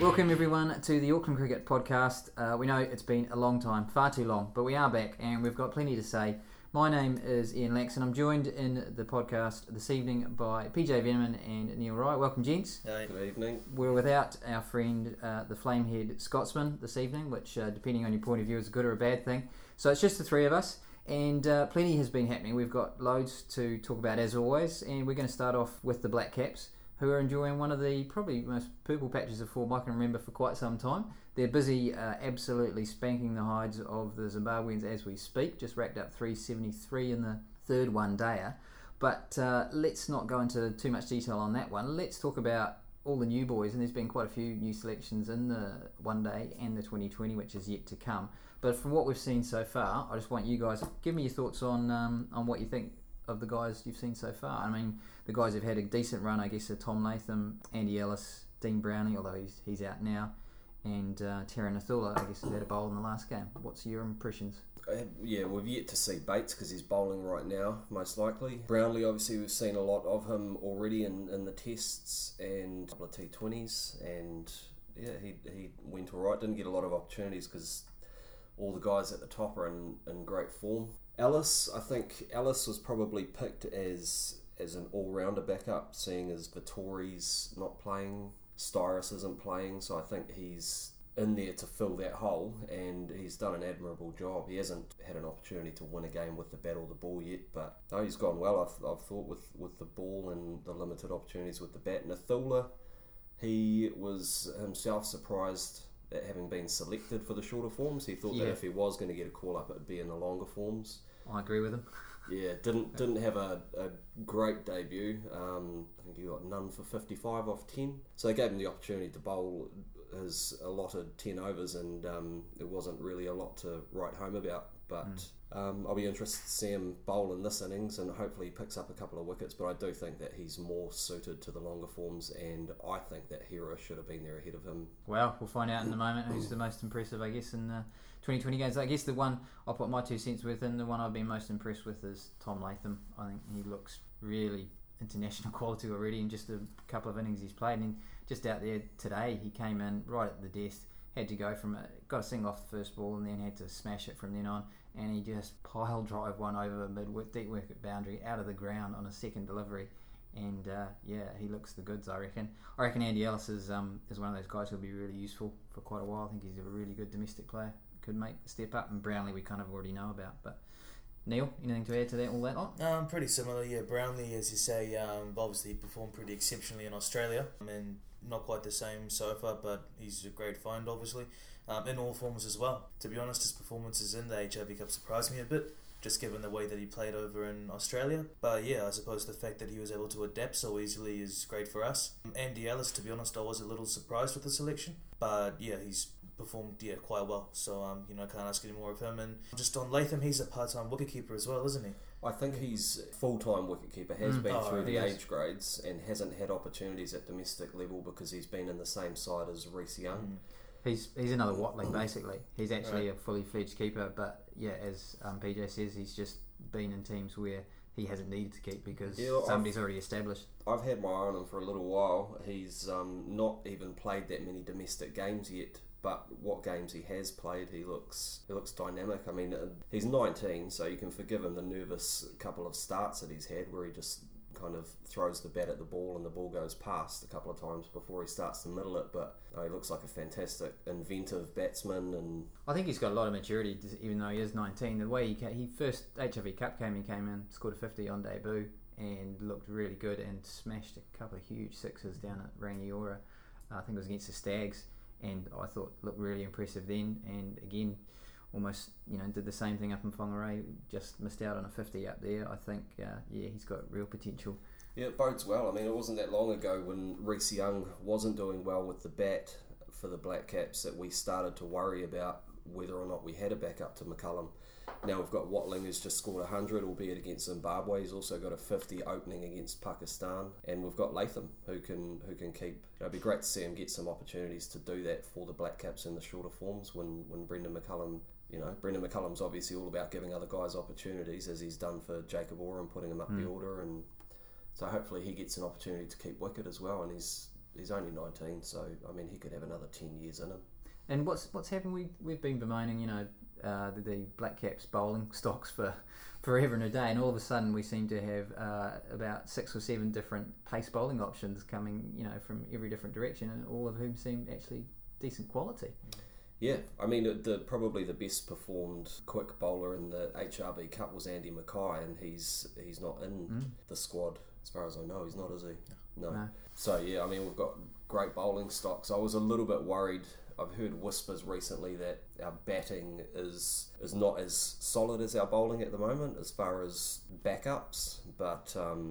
Welcome everyone to the Auckland Cricket Podcast. We know it's been a long time, far too long, but we are back and we've got plenty to say. My name is Ian Lax and I'm joined in the podcast this evening by PJ Veneman and Neil Wright. Welcome, gents. Hey. Good evening. We're without our friend, the Flamehead Scotsman, this evening, which, depending on your point of view, is a good or a bad thing. So it's just the three of us, and plenty has been happening. We've got loads to talk about, as always, and we're going to start off with the Black Caps, who are enjoying one of the probably most purple patches of form I can remember for quite some time. They're busy absolutely spanking the hides of the Zimbabweans as we speak. Just racked up 373 in the third one-dayer. But let's not go into too much detail on that one. Let's talk about all the new boys, and there's been quite a few new selections in the one-day and the 2020, which is yet to come. But from what we've seen so far, I just want you guys to give me your thoughts on what you think of the guys you've seen so far. I mean, the guys have had a decent run, I guess, are Tom Latham, Andy Ellis, Dean Brownlee, although he's out now, and Tara Nathula, I guess, has had a bowl in the last game. What's your impressions? Yeah, we've yet to see Bates because he's bowling right now, most likely. Brownlee, obviously, we've seen a lot of him already in the tests and a couple of T20s, and yeah, he went all right. Didn't get a lot of opportunities because all the guys at the top are in great form. Ellis, I think Ellis was probably picked as an all-rounder backup, seeing as Vittori's not playing, Styrus isn't playing, so I think he's in there to fill that hole, and he's done an admirable job. He hasn't had an opportunity to win a game with the bat or the ball yet, but no, he's gone well, I've thought, with the ball and the limited opportunities with the bat. Nathula, he was himself surprised at having been selected for the shorter forms. He thought that if he was going to get a call-up, it would be in the longer forms. I agree with him. Yeah, didn't have a great debut. I think he got none for 55 off 10. So they gave him the opportunity to bowl his allotted 10 overs, and there wasn't really a lot to write home about. But I'll be interested to see him bowl in this innings, and hopefully he picks up a couple of wickets. But I do think that he's more suited to the longer forms, and I think that Hera should have been there ahead of him. Well, we'll find out in a moment who's the most impressive, I guess, in the 2020 games. I guess the one I'll put my 2 cents with, and the one I've been most impressed with, is Tom Latham. I think he looks really international quality already in just a couple of innings he's played. And just out there today, he came in right at the death, had to go from it, got a single off the first ball, and then had to smash it from then on. And he just pile drive one over a deep wicket boundary out of the ground on a second delivery. And he looks the goods, I reckon. I reckon Andy Ellis is one of those guys who'll be really useful for quite a while. I think he's a really good domestic player. Could make the step up. And Brownlee we kind of already know about. But Neil, anything to add to that, all that lot? Pretty similar, yeah. Brownlee, as you say, obviously performed pretty exceptionally in Australia. I mean, not quite the same so far, but he's a great find, obviously. In all forms as well. To be honest, his performances in the HIV Cup surprised me a bit, just given the way that he played over in Australia. But yeah, I suppose the fact that he was able to adapt so easily is great for us. Andy Ellis, to be honest, I was a little surprised with the selection. But yeah, he's performed quite well. So, I can't ask any more of him. And just on Latham, he's a part-time wicketkeeper as well, isn't he? I think he's full-time wicketkeeper, has been through the age grades, and hasn't had opportunities at domestic level because he's been in the same side as Reece Young. He's another Watling, basically. He's actually a fully fledged keeper, but yeah, as PJ says, he's just been in teams where he hasn't needed to keep because somebody's already established. I've had my eye on him for a little while. He's not even played that many domestic games yet, but what games he has played, he looks dynamic. I mean, he's 19, so you can forgive him the nervous couple of starts that he's had where he just kind of throws the bat at the ball and the ball goes past a couple of times before he starts to middle it, but he looks like a fantastic inventive batsman. And I think he's got a lot of maturity, even though he is 19. The way he first HIV Cup came in, scored a 50 on debut and looked really good and smashed a couple of huge sixes down at Rangiora. I think it was against the Stags, and I thought looked really impressive then, and again almost did the same thing up in Whangarei, just missed out on a 50 up there. I think he's got real potential. Yeah, it bodes well. I mean, it wasn't that long ago when Reece Young wasn't doing well with the bat for the Black Caps that we started to worry about whether or not we had a backup to McCullum. Now we've got Watling, who's just scored 100, albeit against Zimbabwe. He's also got a 50 opening against Pakistan, and we've got Latham, who can keep. It'd be great to see him get some opportunities to do that for the Black Caps in the shorter forms when Brendan McCullum. Brendan McCullum's obviously all about giving other guys opportunities, as he's done for Jacob Oram, putting him up the order, and so hopefully he gets an opportunity to keep wicket as well. And he's he's only 19, so I mean he could have another 10 years in him. And what's happened? We've been bemoaning, the Black Caps bowling stocks for forever and a day, and all of a sudden we seem to have about 6 or 7 different pace bowling options coming, from every different direction, and all of whom seem actually decent quality. Yeah, I mean, probably the best performed quick bowler in the HRB Cup was Andy Mackay, and he's not in the squad as far as I know. He's not, is he? No. So yeah, I mean, we've got great bowling stocks. I was a little bit worried. I've heard whispers recently that our batting is not as solid as our bowling at the moment as far as backups, but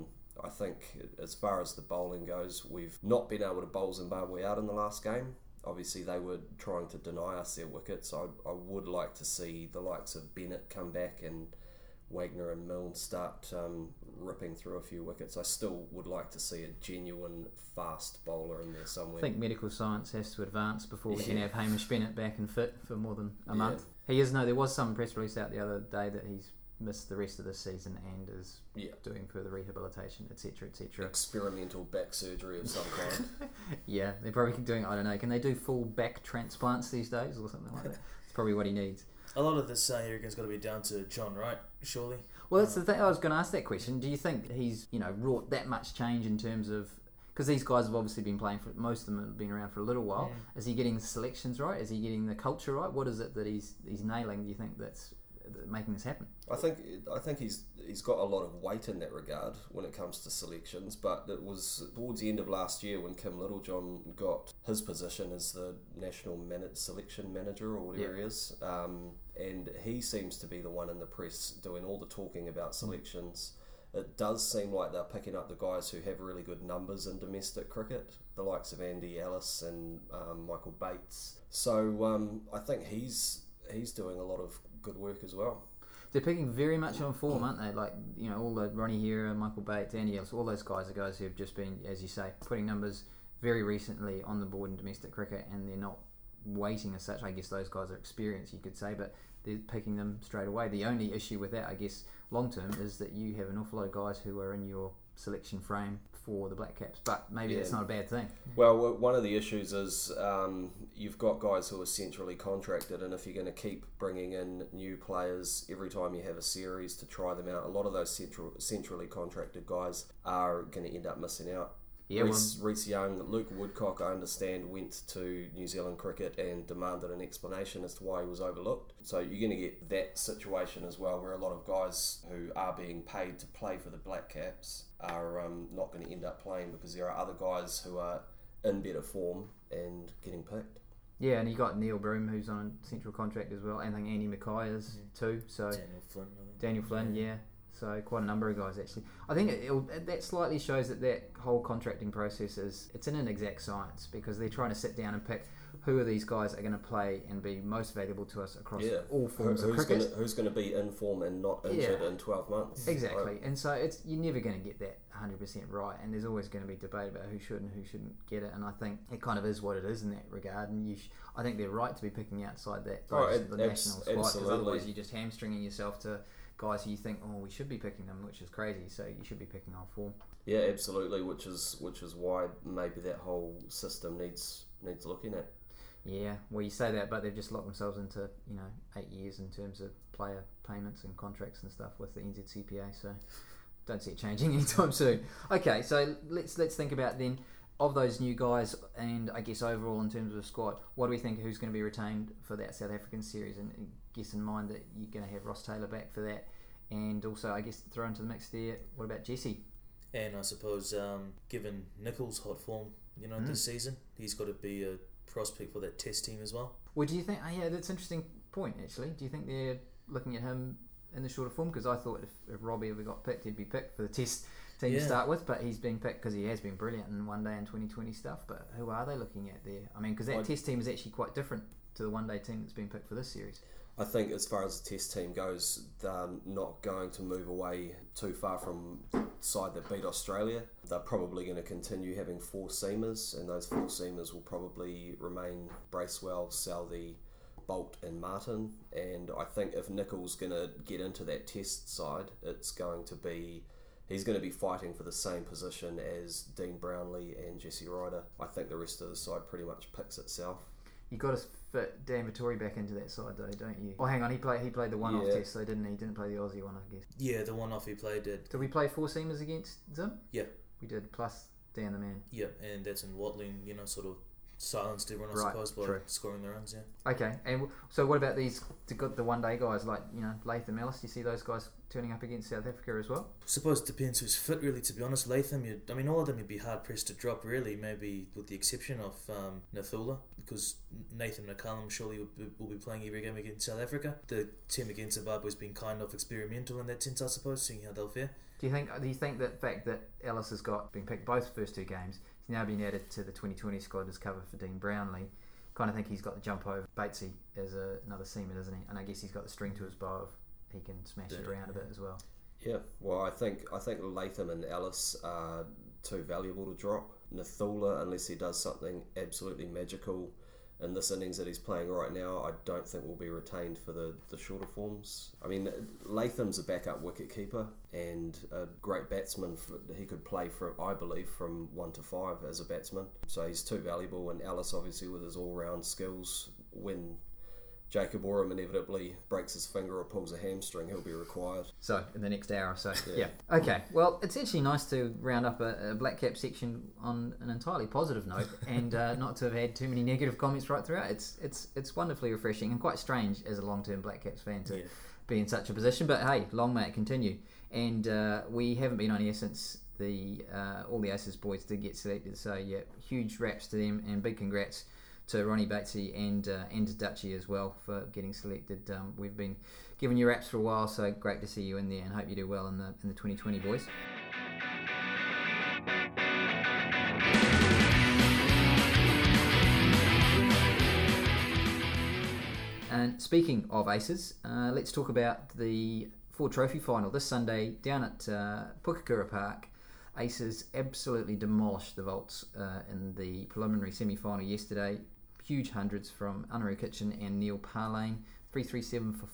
I think as far as the bowling goes, we've not been able to bowl Zimbabwe out in the last game. Obviously, they were trying to deny us their wickets. I would like to see the likes of Bennett come back and Wagner and Milne start ripping through a few wickets. I still would like to see a genuine fast bowler in there somewhere. I think medical science has to advance before we can have Hamish Bennett back and fit for more than a month. He is. No, there was some press release out the other day that he's missed the rest of this season and is doing further rehabilitation, etc., etc. Experimental back surgery of some kind. Yeah, they're probably doing, I don't know, can they do full back transplants these days or something like that? It's probably what he needs. A lot of this arrogance got to be down to John Wright, surely. Well, that's the thing. I was going to ask that question. Do you think he's, wrought that much change in terms of, because these guys have obviously been playing for, most of them have been around for a little while. Yeah. Is he getting the selections right? Is he getting the culture right? What is it that he's nailing? Do you think that's making this happen? I think he's got a lot of weight in that regard when it comes to selections, but it was towards the end of last year when Kim Littlejohn got his position as the national selection manager or whatever he is, and he seems to be the one in the press doing all the talking about selections. It does seem like they're picking up the guys who have really good numbers in domestic cricket, the likes of Andy Ellis and Michael Bates. So I think he's doing a lot of good work as well. They're picking very much on form, aren't they? Like, all the Ronnie Hera, Michael Bates, Andy Ellis, all those guys are guys who have just been, as you say, putting numbers very recently on the board in domestic cricket, and they're not waiting as such. I guess those guys are experienced, you could say, but they're picking them straight away. The only issue with that, I guess, long term, is that you have an awful lot of guys who are in your selection frame for the Black Caps, but maybe that's not a bad thing. Well, one of the issues is you've got guys who are centrally contracted, and if you're going to keep bringing in new players every time you have a series to try them out, a lot of those centrally contracted guys are going to end up missing out. Yeah, Reece Young, Luke Woodcock, I understand, went to New Zealand cricket and demanded an explanation as to why he was overlooked. So you're going to get that situation as well, where a lot of guys who are being paid to play for the Black Caps are not going to end up playing because there are other guys who are in better form and getting picked. Yeah, and you got Neil Broom, who's on central contract as well, and I think Andy Mackay is too. So Daniel Flynn, yeah. So quite a number of guys actually. I think that slightly shows that whole contracting process it's an inexact science, because they're trying to sit down and pick who of these guys are going to play and be most valuable to us across all forms of cricket. Who's going to be in form and not injured in 12 months. Exactly. Right. And so you're never going to get that 100% right, and there's always going to be debate about who should and who shouldn't get it, and I think it kind of is what it is in that regard, and I think they're right to be picking outside the national squad, because otherwise you're just hamstringing yourself to guys who you think, we should be picking them, which is crazy. So you should be picking on form. Yeah, absolutely. Which is why maybe that whole system needs looking at. Yeah, well, you say that, but they've just locked themselves into 8 years in terms of player payments and contracts and stuff with the NZCPA. So don't see it changing anytime soon. Okay, so let's think about then of those new guys, and I guess overall in terms of the squad, what do we think who's going to be retained for that South African series? And guess in mind that you're going to have Ross Taylor back for that, and also I guess throw into the mix there, what about Jesse? And I suppose given Nicholls' hot form, this season, he's got to be a prospect for that test team as well. Well, do you think? Yeah, that's an interesting point actually. Do you think they're looking at him in the shorter form? Because I thought if Robbie ever got picked, he'd be picked for the test team to start with, but he's been picked because he has been brilliant in one day and 2020 stuff. But who are they looking at there? I mean, because that test team is actually quite different to the one day team that's been picked for this series. I think as far as the test team goes, they're not going to move away too far from the side that beat Australia. They're probably going to continue having 4 seamers, and those 4 seamers will probably remain Bracewell, Southey, Bolt and Martin. And I think if Nicholls going to get into that test side, it's going to be he's going to be fighting for the same position as Dean Brownlee and Jesse Ryder. I think the rest of the side pretty much picks itself. You got to fit Dan Vittori back into that side though, don't you? Oh, hang on, he played the one-off test, so didn't he? He didn't play the Aussie one, I guess. Yeah, the one-off he played did. Did we play four seamers against Zim? Yeah. We did, plus Dan the man. Yeah, and that's in Watling, sort of silenced everyone, I suppose, by scoring the runs, yeah. Okay, and so what about these, the one-day guys like, Latham, Ellis? Do you see those guys turning up against South Africa as well? I suppose it depends who's fit, really, to be honest. Latham, all of them would be hard-pressed to drop, really, maybe with the exception of Nathula, because Nathan McCallum surely will be playing every game against South Africa. The team against Zimbabwe has been kind of experimental in that sense, I suppose, seeing how they'll fare. Do you think that fact that Ellis has been picked both first two games, he's now been added to the 2020 squad as cover for Dean Brownlee, kind of think he's got the jump over Batesy as another seaman, isn't he? And I guess he's got the string to his bow if he can smash it around a bit as well. Yeah, well, I think Latham and Ellis are too valuable to drop. Nathula, unless he does something absolutely magical in this innings that he's playing right now, I don't think will be retained for the shorter forms. I mean, Latham's a backup wicketkeeper and a great batsman. He could play I believe, from 1 to 5 as a batsman. So he's too valuable, and Ellis, obviously, with his all-round skills, when Jacob Oram inevitably breaks his finger or pulls a hamstring, he'll be required. So, in the next hour or so. Yeah. Okay. Well, it's actually nice to round up a Black Cap section on an entirely positive note and not to have had too many negative comments right throughout. It's wonderfully refreshing and quite strange as a long-term Black Caps fan to be in such a position. But hey, long may it continue. And we haven't been on here since all the Aces boys did get selected. So, yeah, huge raps to them and big congrats to Ronnie Batesy and to Dutchie as well for getting selected. We've been giving you raps for a while, so great to see you in there and hope you do well in the 2020, boys. And speaking of Aces, let's talk about the Ford Trophy final this Sunday down at Pukekura Park. Aces absolutely demolished the Volts in the preliminary semi-final yesterday. Huge hundreds from Anaru Kitchen and Neil Parlane, 337 for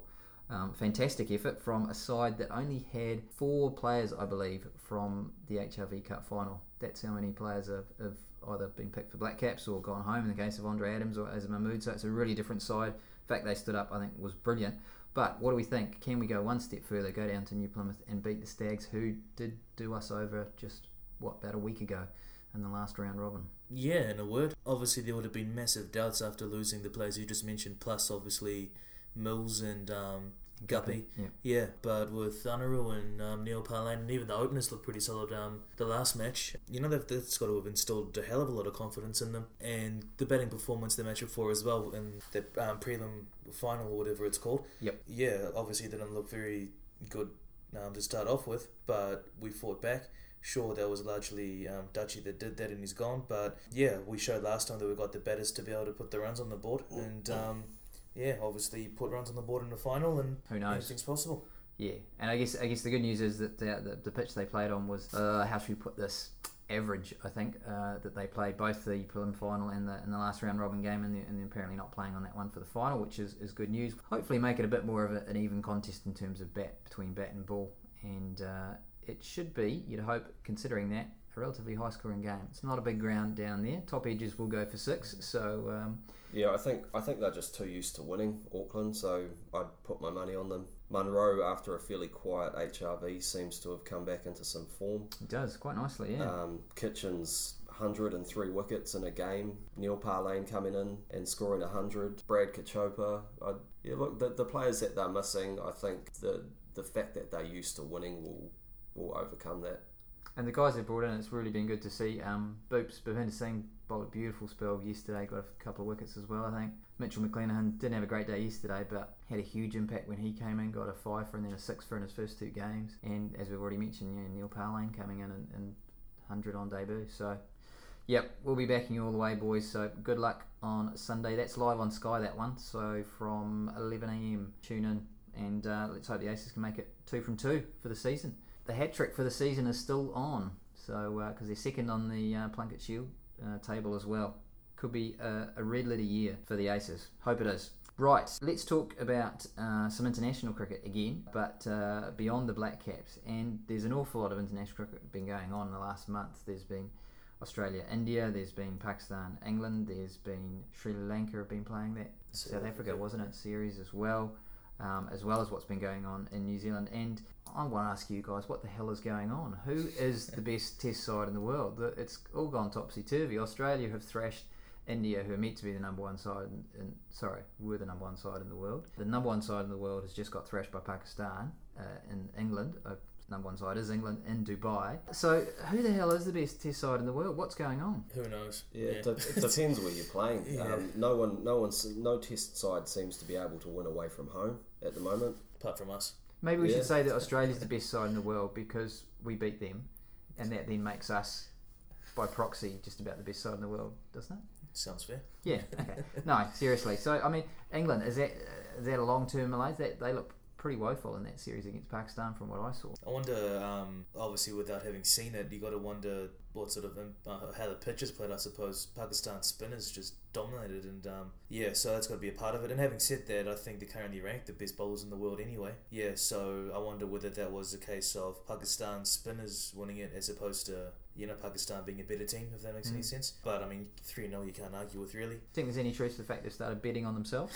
4. Fantastic effort from a side that only had 4 players, I believe, from the HRV Cup final. That's how many players have either been picked for Black Caps or gone home in the case of Andre Adams or Azam Mahmood. So it's a really different side. The fact they stood up, I think, was brilliant. But what do we think? Can we go one step further, go down to New Plymouth and beat the Stags, who did do us over just, about a week ago in the last round robin? Yeah, in a word. Obviously, there would have been massive doubts after losing the players you just mentioned, plus obviously Mills and Guppy. Yeah, but with Anaru and Neil Parlane, and even the openers looked pretty solid the last match. That's got to have instilled a hell of a lot of confidence in them. And the batting performance the match before as well, in the prelim final or whatever it's called. Yep. Yeah, obviously it didn't look very good to start off with, but we fought back. Sure, that was largely Dutchie that did that and he's gone, but yeah, we showed last time that we got the batters to be able to put the runs on the board, and obviously put runs on the board in the final, and who knows, anything's possible. Yeah, and I guess the good news is that the pitch they played on was how should we put this, average. I think that they played both the prelim final and the last round robin game, and they're apparently not playing on that one for the final, which is good news. Hopefully make it a bit more of an even contest in terms of between bat and ball, and it should be, you'd hope, considering that, a relatively high scoring game. It's not a big ground down there. Top edges will go for 6, so yeah, I think they're just too used to winning Auckland, so I'd put my money on them. Munro, after a fairly quiet HRV, seems to have come back into some form. It does, quite nicely, yeah. Kitchen's 103 wickets in a game. Neil Parlane coming in and scoring 100. Brad Kachopa. Look, the players that they're missing, I think the fact that they're used to winning will overcome that. And the guys they brought in, it's really been good to see. Bhupinder Singh bowled a beautiful spell yesterday, got a couple of wickets as well, I think. Mitchell McClenaghan didn't have a great day yesterday, but had a huge impact when he came in, got a 5 and then a 6 in his first 2 games. And as we've already mentioned, Neil Parlane coming in and 100 on debut. So, yep, we'll be backing you all the way, boys. So good luck on Sunday. That's live on Sky, that one. So from 11 a.m, tune in, and let's hope the Aces can make it 2 from 2 for the season. The hat trick for the season is still on, so because they're second on the Plunket Shield table as well. Could be a red letter year for the Aces. Hope it is. Right, let's talk about some international cricket again, but beyond the Black Caps. And there's an awful lot of international cricket been going on in the last month. There's been Australia, India, there's been Pakistan, England, there's been Sri Lanka have been playing that South Africa, wasn't it, series as well as what's been going on in New Zealand. And I want to ask you guys, what the hell is going on? Who is the best test side in the world? It's all gone topsy-turvy. Australia have thrashed India, who are meant to be the number one side, were the number one side in the world. The number one side in the world has just got thrashed by Pakistan in England. Number one side is England in Dubai. So who the hell is the best test side in the world? What's going on? Who knows? Yeah, it depends where you're playing. Yeah. No test side seems to be able to win away from home at the moment. Apart from us. Maybe we should say that Australia's the best side in the world because we beat them, and that then makes us, by proxy, just about the best side in the world, doesn't it? Sounds fair. Yeah. Okay. No, seriously. So I mean, England, is that a long-term malaise? That they look pretty woeful in that series against Pakistan from what I saw. I wonder, obviously without having seen it, you got to wonder what sort of how the pitch is played. I suppose Pakistan spinners just dominated, and so that's got to be a part of it. And having said that, I think they're currently ranked the best bowlers in the world anyway. Yeah, so I wonder whether that was a case of Pakistan spinners winning it as opposed to Pakistan being a better team, if that makes any sense. But I mean, 3-0 you can't argue with, really. Think there's any truth to the fact they've started betting on themselves?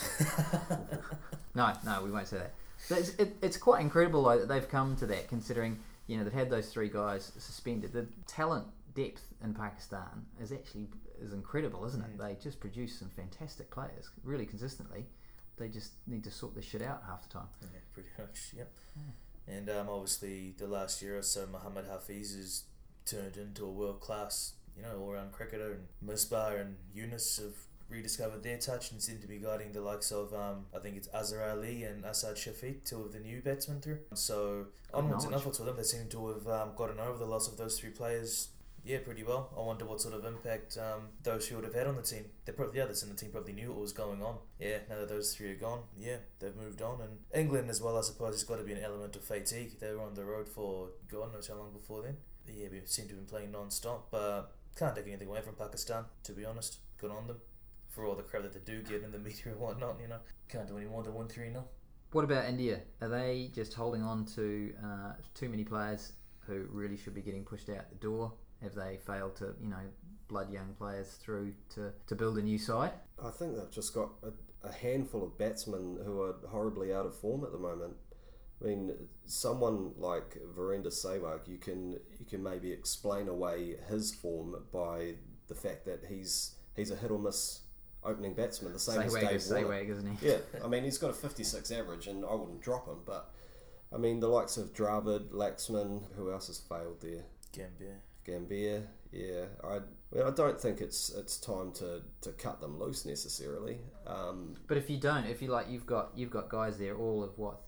No, we won't say that. It's quite incredible though that they've come to that, considering they've had those three guys suspended. The talent depth in Pakistan is incredible, isn't it? They just produce some fantastic players really consistently. They just need to sort this shit out half the time. Yeah, pretty much. Yep. And obviously the last year or so, Mohammad Hafiz has turned into a world class, all-round cricketer, and Misbah and Yunus have rediscovered their touch and seem to be guiding the likes of I think it's Azhar Ali and Asad Shafiq, two of the new batsmen through. So onwards and upwards for them. They seem to have gotten over the loss of those three players pretty well. I wonder what sort of impact those three would have had on the team. The others in the team probably knew what was going on. Yeah, now that those three are gone, they've moved on. And England as well, I suppose, has got to be an element of fatigue. They were on the road for God knows how long before then. Yeah, we seem to have been playing non-stop, but can't take anything away from Pakistan, to be honest. Good on them for all the crap that they do get in the media and whatnot, Can't do any more than 1-3-0. What about India? Are they just holding on to too many players who really should be getting pushed out the door? Have they failed to, blood young players through to build a new side? I think they've just got a handful of batsmen who are horribly out of form at the moment. I mean, someone like Virender Sehwag, you can maybe explain away his form by the fact that he's a hit or miss opening batsman, the same as Dave Warner. Sehwag, isn't he? Yeah, I mean, he's got a 56 average, and I wouldn't drop him. But I mean, the likes of Dravid, Laxman, who else has failed there? Gambier. Yeah, I don't think it's time to cut them loose necessarily. But if you've got guys there all of what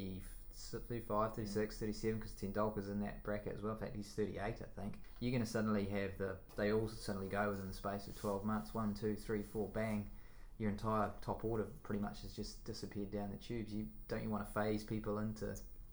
35, 36, 37, because Tendulkar's in that bracket as well. In fact, he's 38, I think. You're going to suddenly have they all suddenly go within the space of 12 months. 1, 2, 3, 4, bang. Your entire top order pretty much has just disappeared down the tubes. Don't you want to phase people into?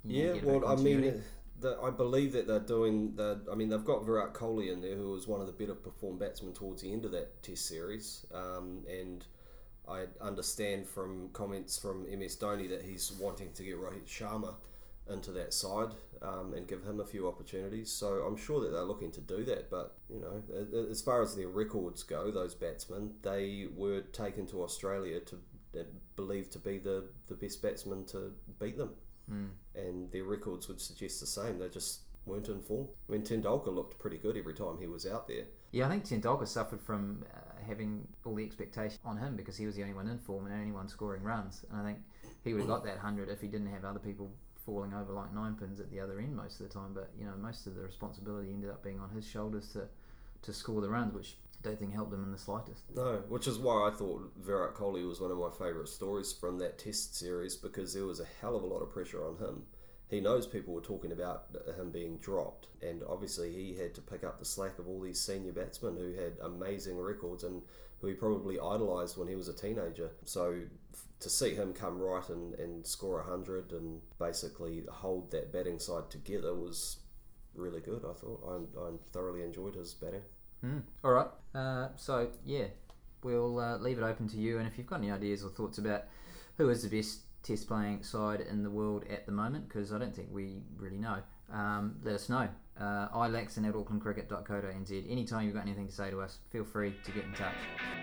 I believe that they're doing they've got Virat Kohli in there, who was one of the better performed batsmen towards the end of that Test series, and I understand from comments from MS Dhoni that he's wanting to get Rohit Sharma into that side and give him a few opportunities. So I'm sure that they're looking to do that. But as far as their records go, those batsmen, they were taken to Australia believed to be the best batsmen to beat them, and their records would suggest the same. They just weren't in form. I mean, Tendulkar looked pretty good every time he was out there. Yeah, I think Tendulkar suffered from having all the expectation on him because he was the only one in form and only one scoring runs. And I think he would have got that 100 if he didn't have other people falling over like nine pins at the other end most of the time. But most of the responsibility ended up being on his shoulders to score the runs, which I don't think helped him in the slightest. No, which is why I thought Virat Kohli was one of my favourite stories from that Test series, because there was a hell of a lot of pressure on him. He knows people were talking about him being dropped, and obviously he had to pick up the slack of all these senior batsmen who had amazing records and who he probably idolised when he was a teenager. So to see him come right and score 100 and basically hold that batting side together was really good, I thought. I thoroughly enjoyed his batting. All right. So, yeah, we'll leave it open to you, and if you've got any ideas or thoughts about who is the best Test playing side in the world at the moment, because I don't think we really know. Let us know. ilaxon@aucklandcricket.co.nz. Anytime you've got anything to say to us, feel free to get in touch.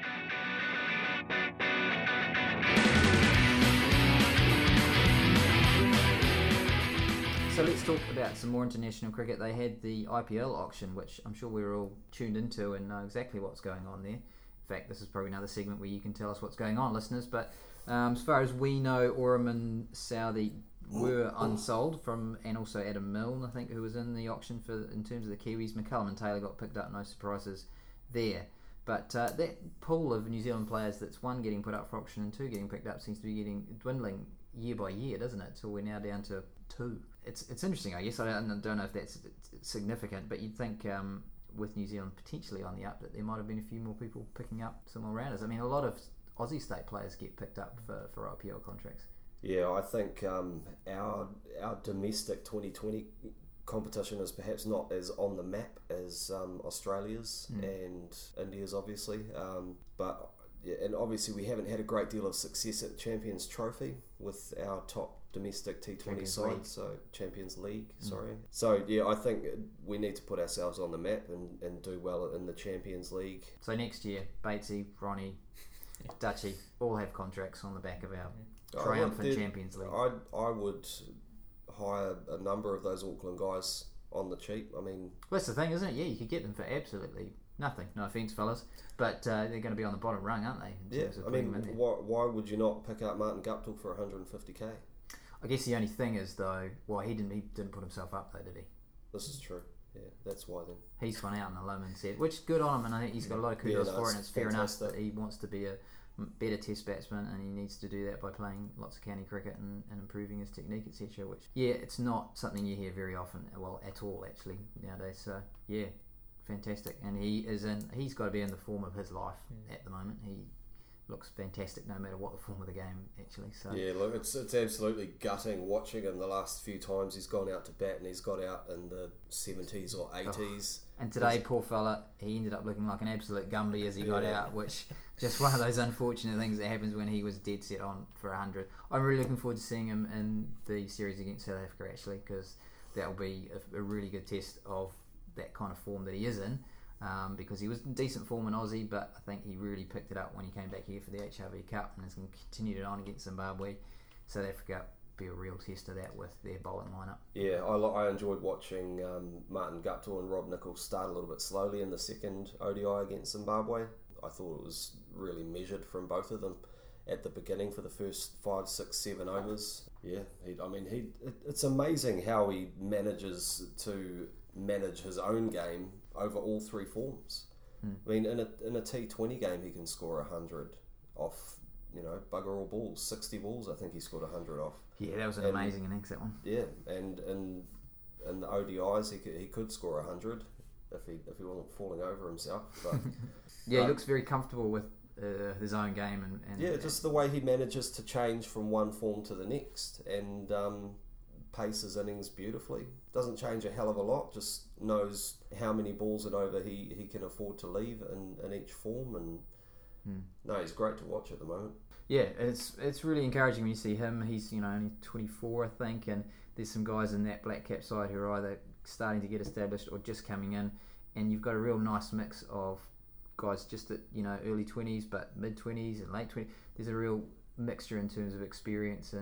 So let's talk about some more international cricket. They had the IPL auction, which I'm sure we're all tuned into and know exactly what's going on there. In fact, this is probably another segment where you can tell us what's going on, listeners. But as far as we know, Oran Southee were unsold and also Adam Milne, I think, who was in the auction in terms of the Kiwis. McCullum and Taylor got picked up, no surprises there. But that pool of New Zealand players that's one getting put up for auction and two getting picked up seems to be dwindling year by year, doesn't it? So we're now down to two. It's interesting, I guess. I don't know if that's significant, but you'd think with New Zealand potentially on the up that there might have been a few more people picking up some more rounders. I mean, a lot of Aussie state players get picked up for IPL contracts. Yeah, I think our domestic 2020 competition is perhaps not as on the map as Australia's and India's, obviously. But yeah, and obviously we haven't had a great deal of success at the Champions Trophy with our top domestic T20 side, so Champions League, sorry. So yeah, I think we need to put ourselves on the map and do well in the Champions League. So next year, Batesy, Ronnie, Dutchy all have contracts on the back of our triumphant Champions League. I would hire a number of those Auckland guys on the cheap. I mean, well, that's the thing, isn't it? Yeah, you could get them for absolutely nothing. No offence, fellas, but they're going to be on the bottom rung, aren't they? I mean, why would you not pick up Martin Guptill for 150k? I guess the only thing is, though, well, he didn't put himself up, though, did he? This is true. Yeah, that's why then. He's gone out on a limb and said, which good on him, and I think he's got a lot of kudos for it, and it's fair enough that he wants to be a better test batsman, and he needs to do that by playing lots of county cricket and improving his technique, etc. Which, yeah, it's not something you hear very often, well, at all, actually, nowadays. So, yeah, fantastic. And he's got to be in the form of his life at the moment. He looks fantastic no matter what the form of the game, actually. So yeah, look, it's absolutely gutting watching him the last few times he's gone out to bat, and he's got out in the 70s or 80s. And today, poor fella, he ended up looking like an absolute Gumby as he got out, which just one of those unfortunate things that happens when he was dead set on for 100. I'm really looking forward to seeing him in the series against South Africa, actually, because that'll be a really good test of that kind of form that he is in. Because he was in decent form in Aussie, but I think he really picked it up when he came back here for the HRV Cup and has continued it on against Zimbabwe. South Africa be a real test of that with their bowling lineup. Yeah, I enjoyed watching Martin Guptill and Rob Nichols start a little bit slowly in the second ODI against Zimbabwe. I thought it was really measured from both of them at the beginning for the first 5, 6, 7 overs. Yeah, it's amazing how he manages to manage his own game over all three forms. I mean, in a T20 game, he can score 100 off, bugger all balls. 60 balls, I think he scored 100 off. Yeah, that was an amazing innings, that one. Yeah, and in the ODIs, he could score 100 if he wasn't falling over himself. But yeah, he looks very comfortable with his own game and just the way he manages to change from one form to the next and pace his innings beautifully. Doesn't change a hell of a lot, just knows how many balls and over he can afford to leave in each form, and no, he's great to watch at the moment. Yeah, it's really encouraging when you see him. He's only 24, I think, and there's some guys in that black cap side who are either starting to get established or just coming in, and you've got a real nice mix of guys just at early 20s but mid 20s and late 20s. There's a real mixture in terms of experience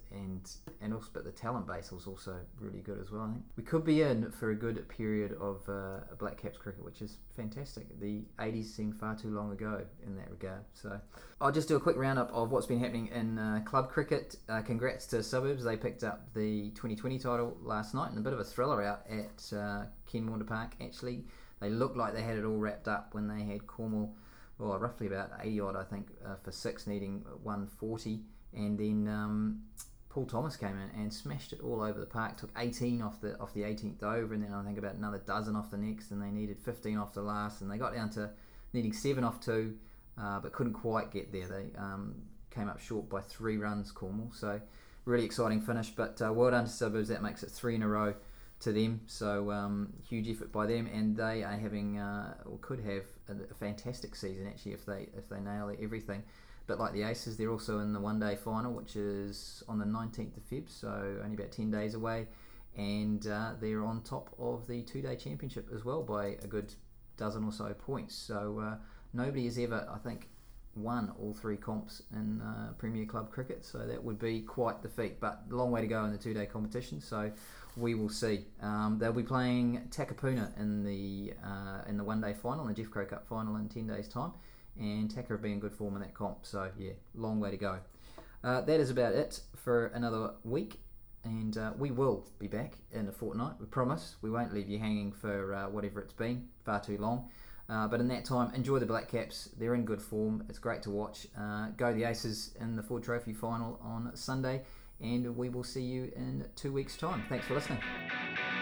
and also, but the talent base was also really good as well. I think we could be in for a good period of Black Caps cricket, which is fantastic. The 80s seemed far too long ago in that regard. So I'll just do a quick roundup of what's been happening in club cricket. Congrats to Suburbs, they picked up the 2020 title last night and a bit of a thriller out at Ken Maunder Park. Actually, they looked like they had it all wrapped up when they had Cornwall, well, roughly about 80 odd, I think, for 6, needing 140, and then Paul Thomas came in and smashed it all over the park. Took 18 off the 18th over, and then I think about another dozen off the next, and they needed 15 off the last, and they got down to needing 7 off 2, but couldn't quite get there. They came up short by 3 runs, Cornwall. So really exciting finish, but well done to Suburbs. That makes it 3 in a row to them, so huge effort by them, and they are having or could have a fantastic season actually if they nail everything. bit like the Aces, they're also in the one-day final, which is on the 19th of Feb, so only about 10 days away. And they're on top of the two-day championship as well by a good dozen or so points. So nobody has ever, I think, won all three comps in Premier Club cricket, so that would be quite the feat, but a long way to go in the two-day competition, so we will see. They'll be playing Takapuna in the one-day final, in the Jeff Crow Cup final in 10 days' time, and Taka have been in good form in that comp, so yeah, long way to go. That is about it for another week, and we will be back in a fortnight, we promise. We won't leave you hanging for whatever it's been, far too long. But in that time, enjoy the Black Caps. They're in good form. It's great to watch. Go the Aces in the Ford Trophy final on Sunday, and we will see you in 2 weeks' time. Thanks for listening.